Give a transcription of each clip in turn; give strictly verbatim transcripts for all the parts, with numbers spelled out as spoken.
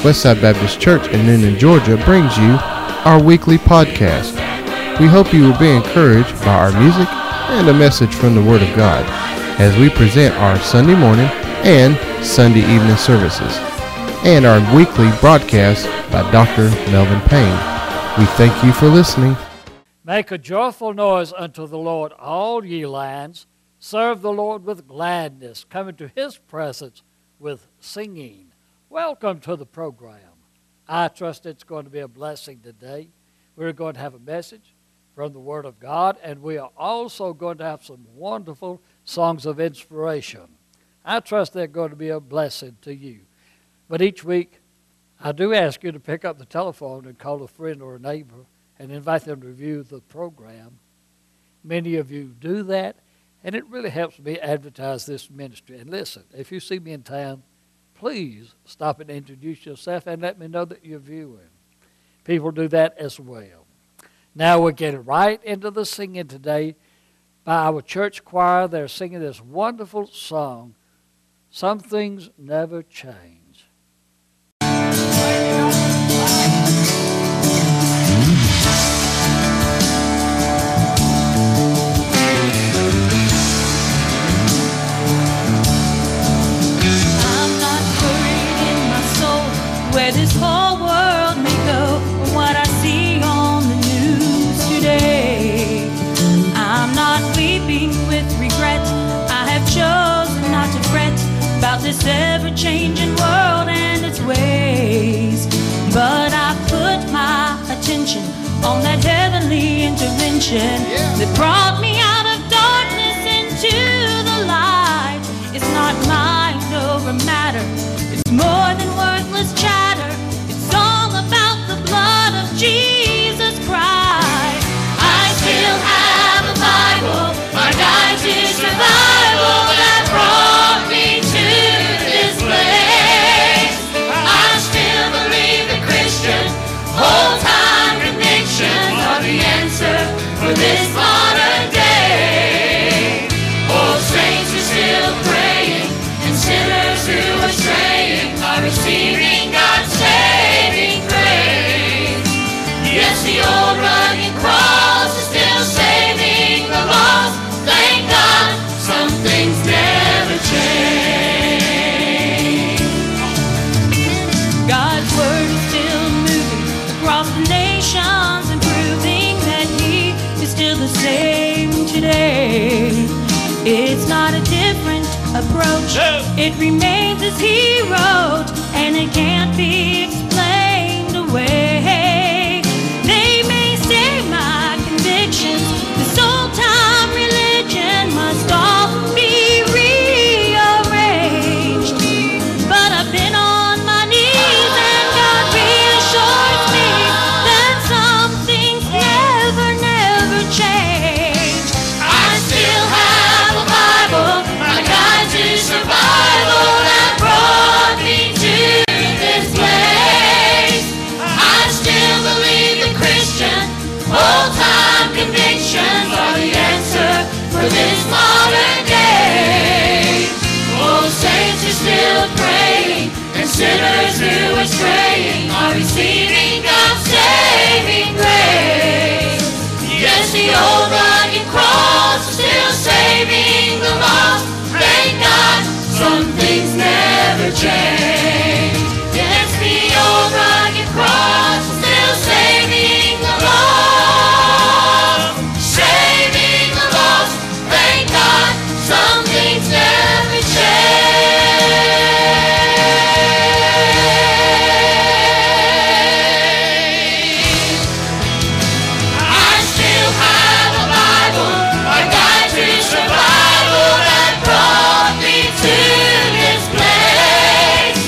Westside Baptist Church in Noonan, Georgia brings you our weekly podcast. We hope you will be encouraged by our music and a message from the Word of God as we present our Sunday morning and Sunday evening services and our weekly broadcast by Doctor Melvin Payne. We thank you for listening. Make a joyful noise unto the Lord, all ye lands. Serve the Lord with gladness. Come into His presence with singing. Welcome to the program. I trust it's going to be a blessing today. We're going to have a message from the Word of God, and we are also going to have some wonderful songs of inspiration. I trust they're going to be a blessing to you. But each week, I do ask you to pick up the telephone and call a friend or a neighbor and invite them to review the program. Many of you do that, and it really helps me advertise this ministry. And listen, if you see me in town, please stop and introduce yourself and let me know that you're viewing. People do that as well. Now we're getting right into the singing today by our church choir. They're singing this wonderful song, Some Things Never Change. Where this whole world may go, or what I see on the news today. I'm not weeping with regret. I have chosen not to fret about this ever-changing world and its ways. But I put my attention on that heavenly intervention yeah. that brought me out of darkness into the light. It's not mind over matter. It's more than worthless chatter. It's all about the blood of Jesus Christ. I still have a Bible, my guide to survival that brought me to this place. I still believe the Christian whole-time convictions are the answer for this modern day. Oh, saints are still praying, and sinners who are straying are receiving God's saving grace. Yes, the old rugged cross is still saving the lost. Thank God, some things never change. God's word is still moving across the nations and proving that He is still the same today. It's not a different approach. No. It remains as He wrote, and it can't be explained away. They may say my convictions, this old-time religion must all be rearranged. But I've been on my knees, and God reassures me that some things never, never change. I still have a Bible, my guide to survival that brought me to this place. I still believe the Christian old-time convictions are the answer for this modern day. Oh, saints are still praying, and sinners who are straying are receiving God's saving grace. Yes, the old rugged cross is still saving the lost. Thank God, some things never change. Yes, the old rugged cross is still saving the lost. Saving the lost. Thank God, some things never change. I still have a Bible, my guide to survival that brought me to this place.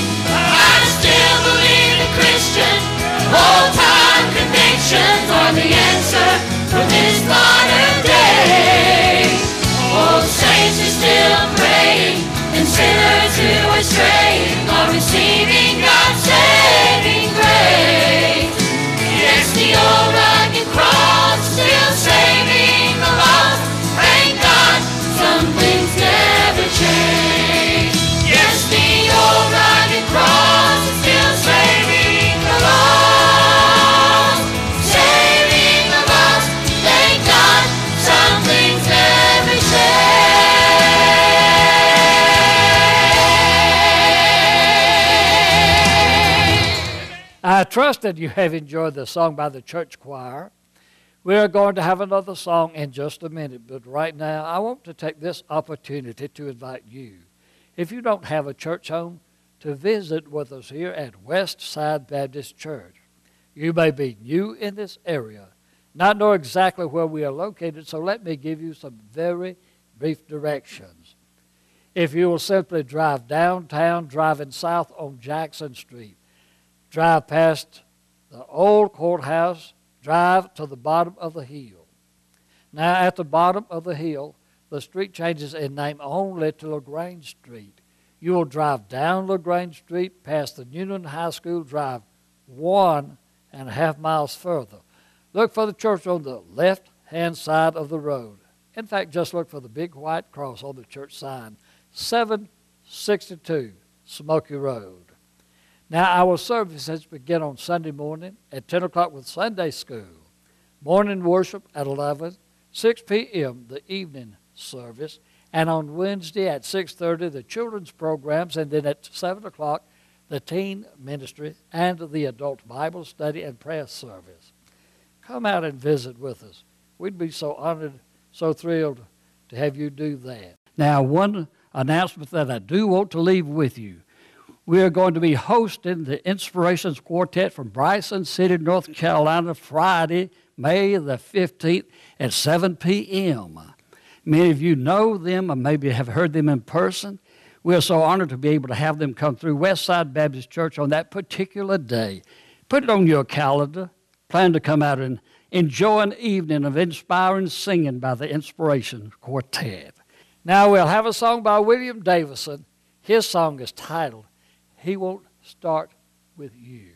I trust that you have enjoyed the song by the church choir. We are going to have another song in just a minute, but right now I want to take this opportunity to invite you, if you don't have a church home, to visit with us here at West Side Baptist Church. You may be new in this area, not know exactly where we are located, so let me give you some very brief directions. If you will simply drive downtown, driving south on Jackson Street, drive past the old courthouse, drive to the bottom of the hill. Now at the bottom of the hill, the street changes in name only to LaGrange Street. You will drive down LaGrange Street past the Newnan High School, drive one and a half miles further. Look for the church on the left-hand side of the road. In fact, just look for the big white cross on the church sign, seven sixty-two Smoky Road. Now, our services begin on Sunday morning at ten o'clock with Sunday school, morning worship at eleven, six p.m. the evening service, and on Wednesday at six thirty the children's programs, and then at seven o'clock the teen ministry and the adult Bible study and prayer service. Come out and visit with us. We'd be so honored, so thrilled to have you do that. Now, one announcement that I do want to leave with you. We are going to be hosting the Inspirations Quartet from Bryson City, North Carolina, Friday, May the fifteenth at seven p.m. Many of you know them or maybe have heard them in person. We are so honored to be able to have them come through Westside Baptist Church on that particular day. Put it on your calendar. Plan to come out and enjoy an evening of inspiring singing by the Inspirations Quartet. Now we'll have a song by William Davison. His song is titled, He Won't Start With You.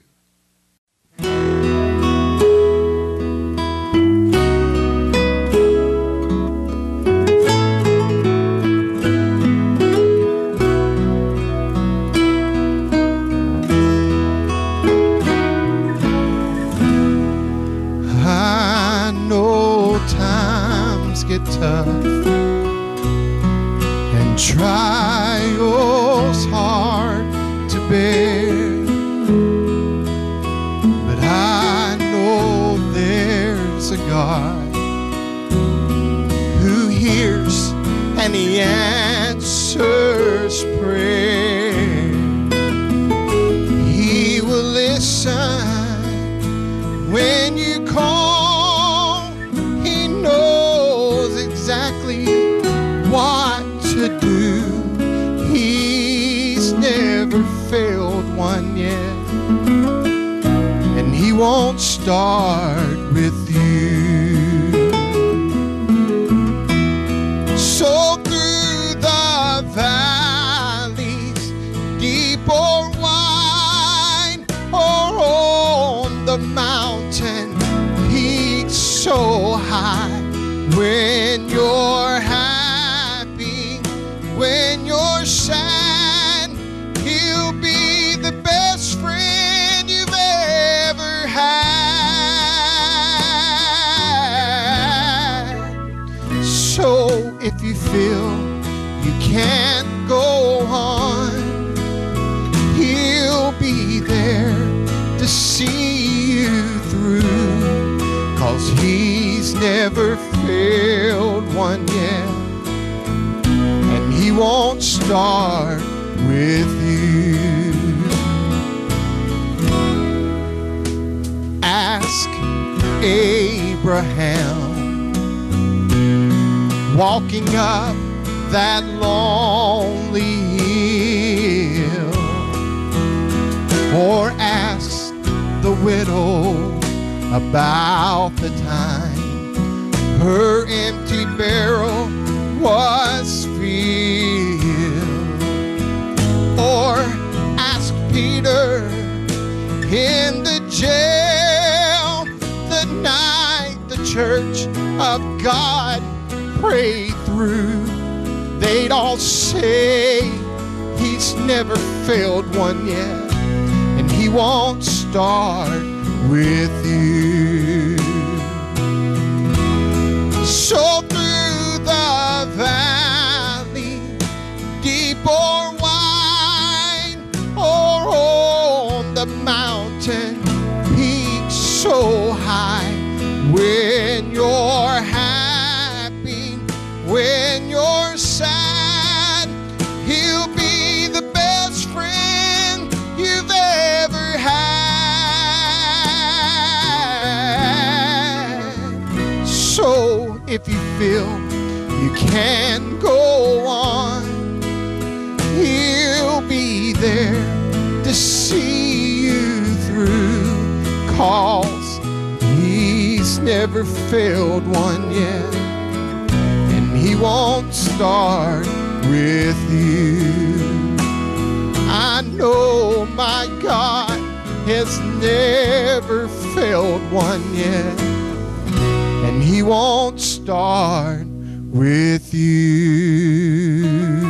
I know times get tough and trials hard to bear, but I know there's a God who hears and He answers prayer. He will listen when you call. He knows exactly what to do. He's never failed one yet, and He won't start with you. So through the valleys, deep or wide, or on the mountain peaks so high, when you're happy, when you're sad, He'll be the best friend you've ever had. So if you feel you can't go on, He'll be there to see you through, 'cause He's never failed one yet, and He won't start with you. Ask Abraham, walking up that lonely hill, or ask the widow about the time her empty barrel was filled, or ask Peter in the jail the night the church of God prayed through. They'd all say He's never failed one yet, and He won't start with you. So through the valley, deep or wide, or on the mountain if you feel you can't go on, He'll be there to see you through. 'Cause He's never failed one yet, and He won't start with you. I know my God has never failed one yet, and He won't start with you.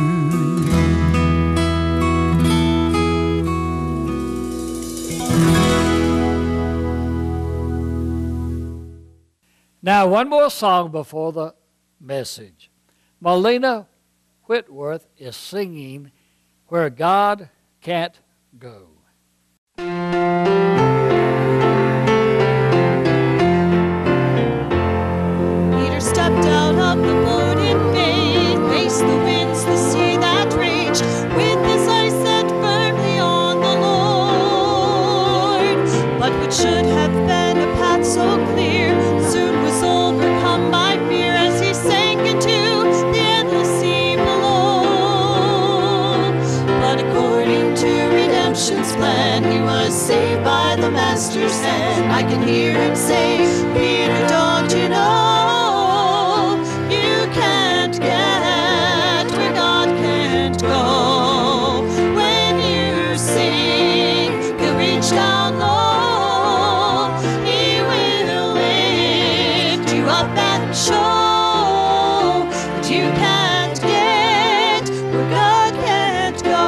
Now, one more song before the message. Melina Whitworth is singing Where God Can't Go. Peter stepped out of the boat in faith, faced the winds, the sea that raged, with his eyes set firmly on the Lord. But what should have been a path so clear soon was overcome by fear as he sank into the endless sea below. But according to redemption's plan, he was saved by the Master's hand. I can hear him say, Peter, don't you know you can't get where God can't go? When you sing, he'll reach down low, he will lift you up and show that you can't get where God can't go.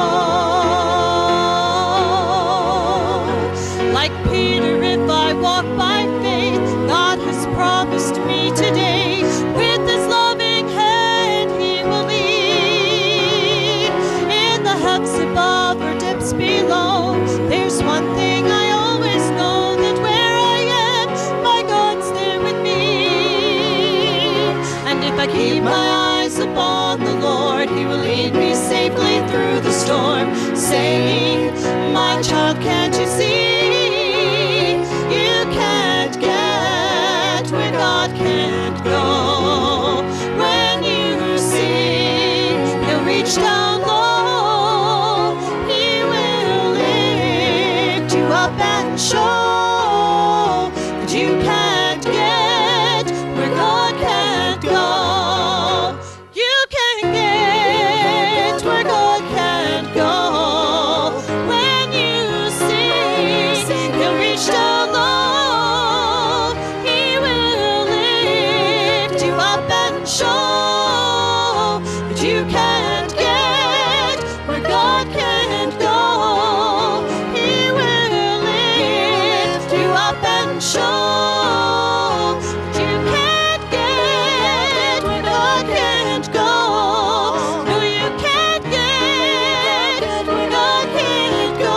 Like Peter, if I walk by faith, God has promised me today, with his loving hand he will lead. In the depths above or depths below, there's one thing I always know, that where I am, my God's there with me. And if I keep my eyes upon the Lord, he will lead me safely through the storm, saying, my child, can't you see? You can't get where God can't go. When you sing, he'll reach down low, he will lift you up and show that you can't get where God can't go. You can't get where God can't go. When you sing, he'll reach down low, he will lift you up and show that you can't get where God can't go. He will lift you up and show that you can't get where God can't go. No, you can't get where God can't go.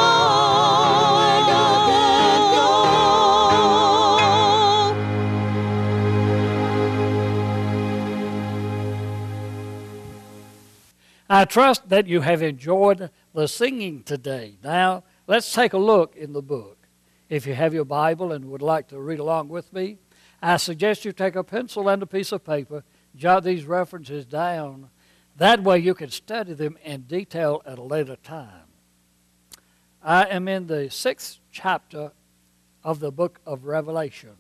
I trust that you have enjoyed the singing today. Now, let's take a look in the book. If you have your Bible and would like to read along with me, I suggest you take a pencil and a piece of paper, jot these references down. That way you can study them in detail at a later time. I am in the sixth chapter of the book of Revelation.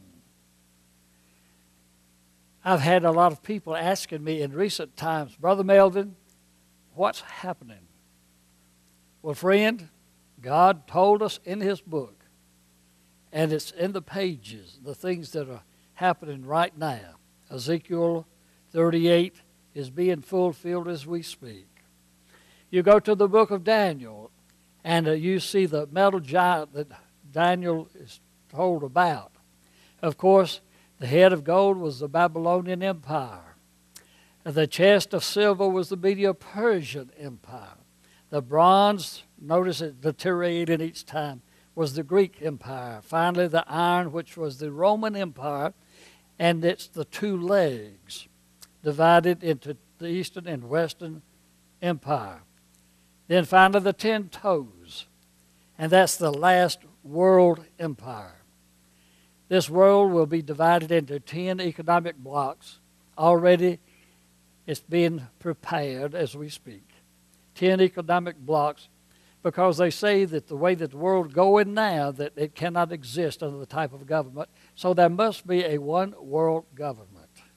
I've had a lot of people asking me in recent times, Brother Melvin, what's happening? Well, friend, God told us in his book, and it's in the pages, the things that are happening right now. Ezekiel thirty-eight is being fulfilled as we speak. You go to the book of Daniel, and uh, you see the metal giant that Daniel is told about. Of course, the head of gold was the Babylonian Empire. The chest of silver was the Medo-Persian Empire. The bronze, notice it deteriorated each time, was the Greek Empire. Finally, the iron, which was the Roman Empire, and it's the two legs divided into the Eastern and Western Empire. Then finally, the ten toes, and that's the last world empire. This world will be divided into ten economic blocks, already it's being prepared as we speak. Ten economic blocks, because they say that the way that the world going now, that it cannot exist under the type of government, so there must be a one world government.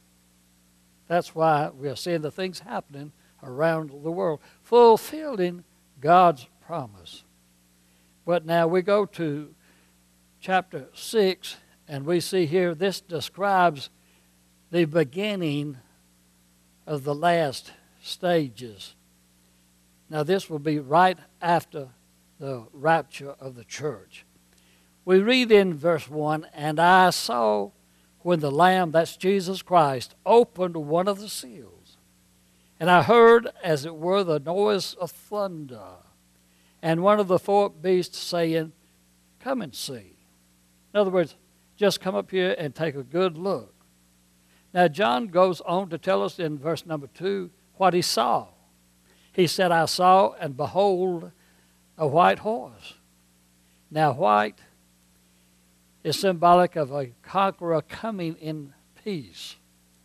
That's why we are seeing the things happening around the world, fulfilling God's promise. But now we go to chapter six, and we see here this describes the beginning of the last stages. Now this will be right after the rapture of the church. We read in verse one, and I saw when the Lamb, that's Jesus Christ, opened one of the seals. And I heard, as it were, the noise of thunder, and one of the four beasts saying, come and see. In other words, just come up here and take a good look. Now John goes on to tell us in verse number two what he saw. He said, I saw, and behold, a white horse. Now white is symbolic of a conqueror coming in peace.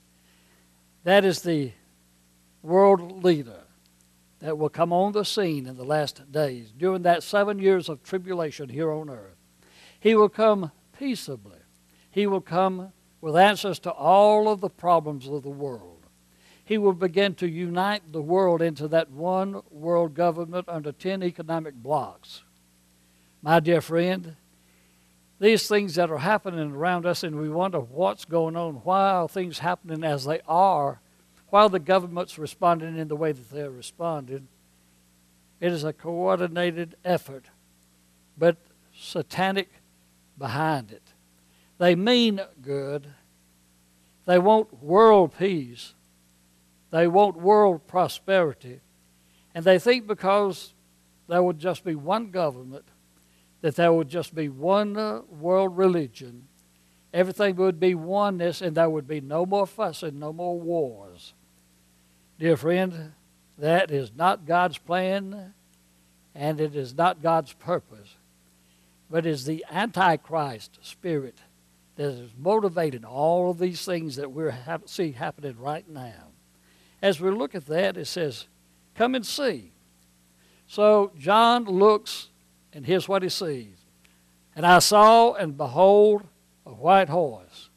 That is the world leader that will come on the scene in the last days, during that seven years of tribulation here on earth. He will come peaceably. He will come with answers to all of the problems of the world. He will begin to unite the world into that one world government under ten economic blocks. My dear friend, these things that are happening around us, and we wonder what's going on, why are things happening as they are, why are the governments responding in the way that they're responding. It is a coordinated effort, but satanic behind it. They mean good. They want world peace. They want world prosperity. And they think because there would just be one government, that there would just be one uh, world religion, everything would be oneness, and there would be no more fussing, no more wars. Dear friend, that is not God's plan, and it is not God's purpose, but is the Antichrist spirit that is motivating all of these things that we see happening right now. As we look at that, it says, come and see. So John looks, and here's what he sees. And I saw, and behold, a white horse.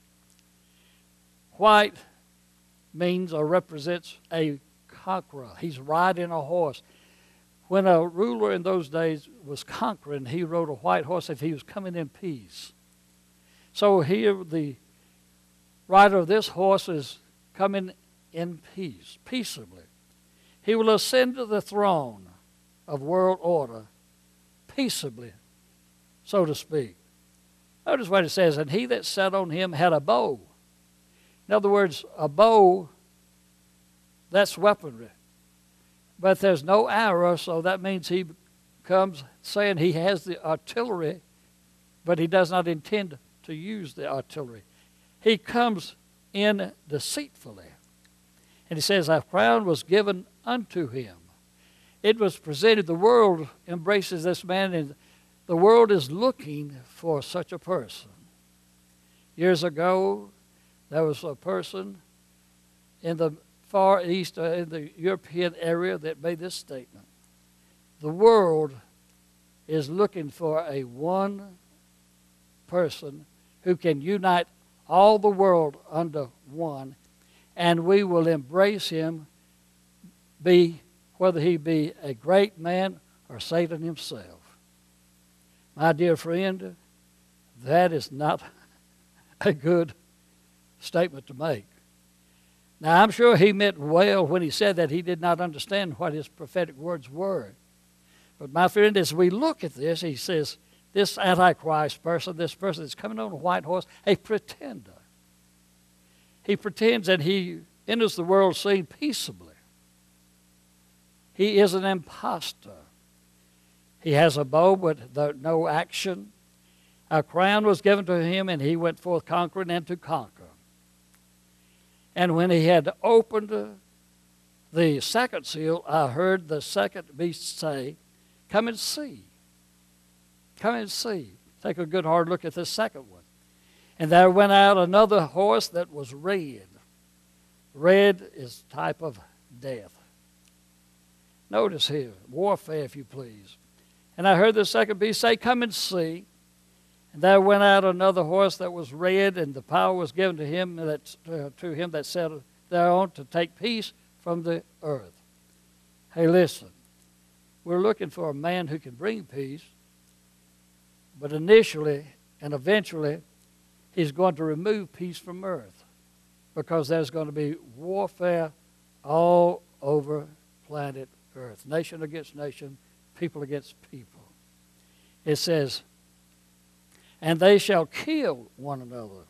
White means or represents a conqueror. He's riding a horse. When a ruler in those days was conquering, he rode a white horse if he was coming in peace. So here the rider of this horse is coming in peace, peaceably. He will ascend to the throne of world order peaceably, so to speak. Notice what it says, and he that sat on him had a bow. In other words, a bow, that's weaponry. But there's no arrow, so that means he comes saying he has the artillery, but he does not intend to use the artillery. He comes in deceitfully. And he says, a crown was given unto him. It was presented, the world embraces this man, and the world is looking for such a person. Years ago, there was a person in the Far East, uh, in the European area, that made this statement. The world is looking for a one person who can unite all the world under one, and we will embrace him, be whether he be a great man or Satan himself. My dear friend, that is not a good statement to make. Now, I'm sure he meant well when he said that. He did not understand what his prophetic words were. But my friend, as we look at this, he says, this Antichrist person, this person that's coming on a white horse, a pretender. He pretends that he enters the world scene peaceably. He is an impostor. He has a bow, but the, no action. A crown was given to him, and he went forth conquering and to conquer. And when he had opened the second seal, I heard the second beast say, come and see. Come and see. Take a good hard look at this second one. And there went out another horse that was red. Red is type of death. Notice here, warfare, if you please. And I heard the second beast say, "Come and see." And there went out another horse that was red, and the power was given to him that uh, to him that sat thereon to take peace from the earth. Hey, listen, we're looking for a man who can bring peace, but initially and eventually he's going to remove peace from earth, because there's going to be warfare all over planet Earth, nation against nation, people against people. It says, "And they shall kill one another."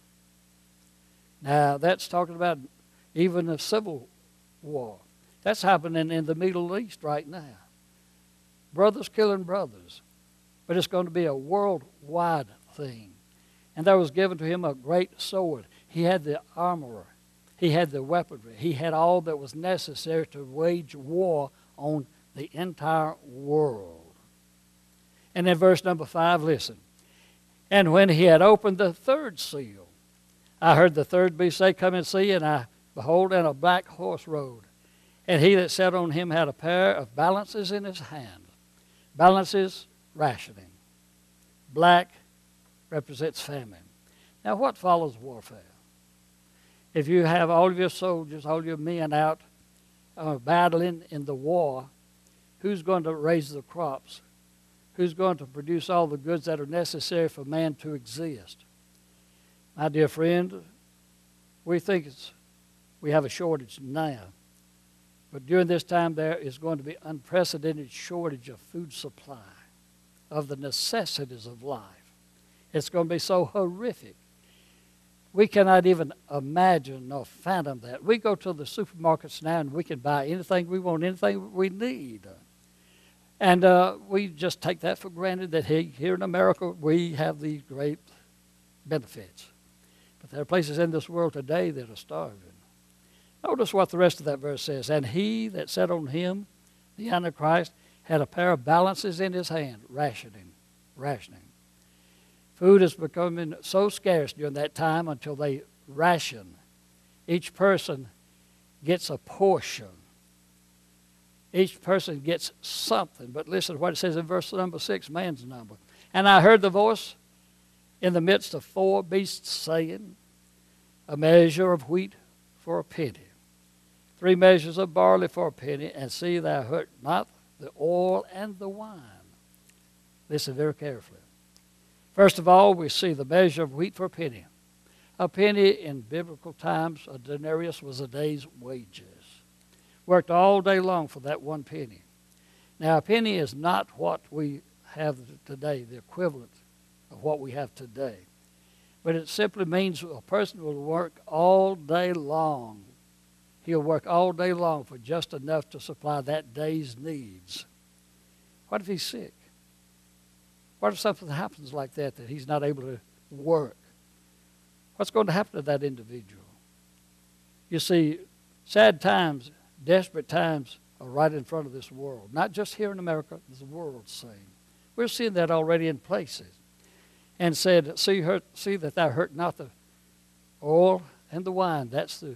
Now, that's talking about even a civil war. That's happening in the Middle East right now. Brothers killing brothers. But it's going to be a worldwide thing. And there was given to him a great sword. He had the armor. He had the weaponry. He had all that was necessary to wage war on the entire world. And in verse number five, listen. "And when he had opened the third seal, I heard the third beast say, Come and see, and I behold, and a black horse rode. And he that sat on him had a pair of balances in his hand." Balances, rationing. Black represents famine. Now, what follows warfare? If you have all of your soldiers, all your men out uh, battling in the war, who's going to raise the crops? Who's going to produce all the goods that are necessary for man to exist? My dear friend, we think it's, we have a shortage now. But during this time, there is going to be unprecedented shortage of food supply, of the necessities of life. It's going to be so horrific. We cannot even imagine or fathom that. We go to the supermarkets now and we can buy anything we want, anything we need. And uh, we just take that for granted that he, here in America we have these great benefits. But there are places in this world today that are starving. Notice what the rest of that verse says. "And he that sat on him, the Antichrist, had a pair of balances in his hand," rationing, rationing. Food is becoming so scarce during that time until they ration. Each person gets a portion. Each person gets something. But listen to what it says in verse number six, man's number. "And I heard the voice in the midst of four beasts saying, A measure of wheat for a penny, three measures of barley for a penny, and see thou hurt not the oil and the wine." Listen very carefully. First of all, we see the measure of wheat for a penny. A penny in biblical times, a denarius, was a day's wages. Worked all day long for that one penny. Now, a penny is not what we have today, the equivalent of what we have today. But it simply means a person will work all day long. He'll work all day long for just enough to supply that day's needs. What if he's sick? What if something happens like that, that he's not able to work? What's going to happen to that individual? You see, sad times, desperate times are right in front of this world. Not just here in America, the world's saying. We're seeing that already in places. And said, see, hurt, see that thou hurt not the oil and the wine. That's the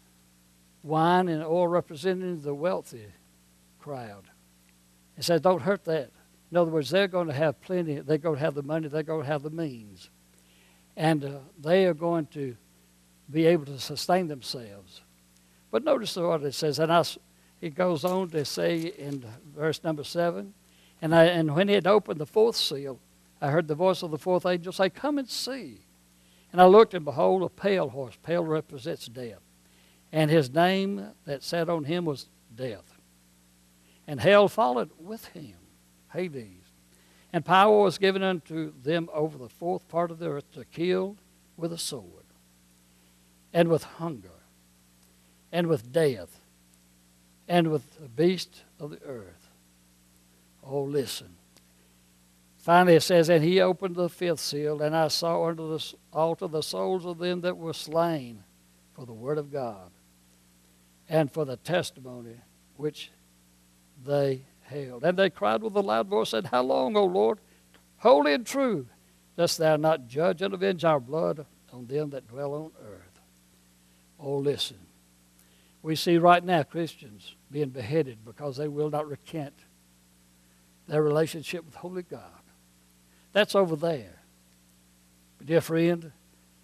wine and oil representing the wealthy crowd. It says, don't hurt that. In other words, they're going to have plenty. They're going to have the money. They're going to have the means. And uh, they are going to be able to sustain themselves. But notice what it says. And I, it goes on to say in verse number seven, and, I, and when he had opened the fourth seal, I heard the voice of the fourth angel say, Come and see. And I looked, and behold, a pale horse. Pale represents death. And his name that sat on him was Death. And hell followed with him, Hades. And power was given unto them over the fourth part of the earth to kill with a sword, and with hunger, and with death, and with the beast of the earth. Oh, listen. Finally it says, And he opened the fifth seal, and I saw under the altar the souls of them that were slain for the word of God, and for the testimony which they held. And they cried with a loud voice, said, How long, O Lord, holy and true, dost thou not judge and avenge our blood on them that dwell on earth? Oh, listen. We see right now Christians being beheaded because they will not recant their relationship with Holy God. That's over there. But dear friend,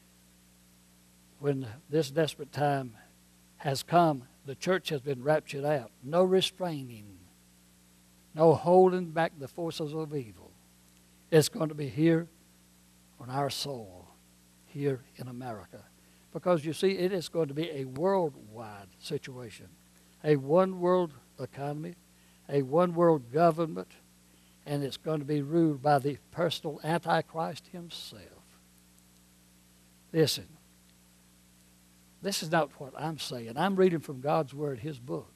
when this desperate time has come, the church has been raptured out. No restraining, no holding back the forces of evil. It's going to be here on our soil, here in America. Because you see, it is going to be a worldwide situation, a one-world economy, a one-world government, and it's going to be ruled by the personal Antichrist himself. Listen, this is not what I'm saying. I'm reading from God's Word, His book.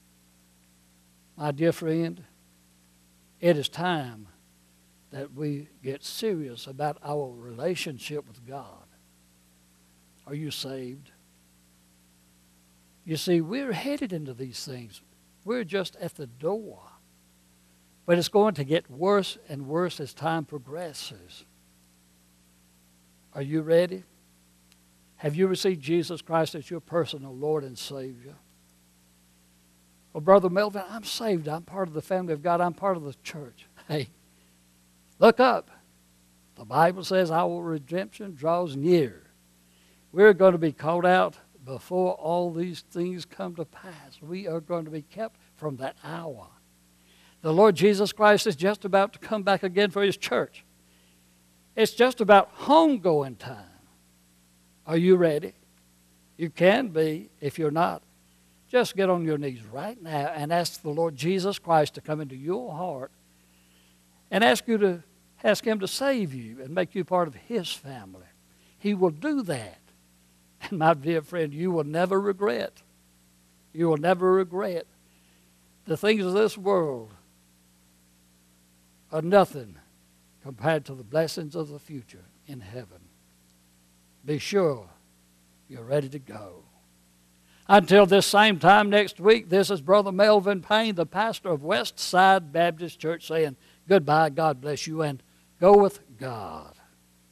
My dear friend, it is time that we get serious about our relationship with God. Are you saved? You see, we're headed into these things. We're just at the door. But it's going to get worse and worse as time progresses. Are you ready? Have you received Jesus Christ as your personal Lord and Savior? Well, Brother Melvin, I'm saved. I'm part of the family of God. I'm part of the church. Hey, look up. The Bible says our redemption draws near. We're going to be called out before all these things come to pass. We are going to be kept from that hour. The Lord Jesus Christ is just about to come back again for His church. It's just about homegoing time. Are you ready? You can be. If you're not, just get on your knees right now and ask the Lord Jesus Christ to come into your heart and ask you to ask Him to save you and make you part of His family. He will do that. And my dear friend, you will never regret. You will never regret. The things of this world are nothing compared to the blessings of the future in heaven. Be sure you're ready to go. Until this same time next week, this is Brother Melvin Payne, the pastor of West Side Baptist Church, saying goodbye, God bless you, and go with God.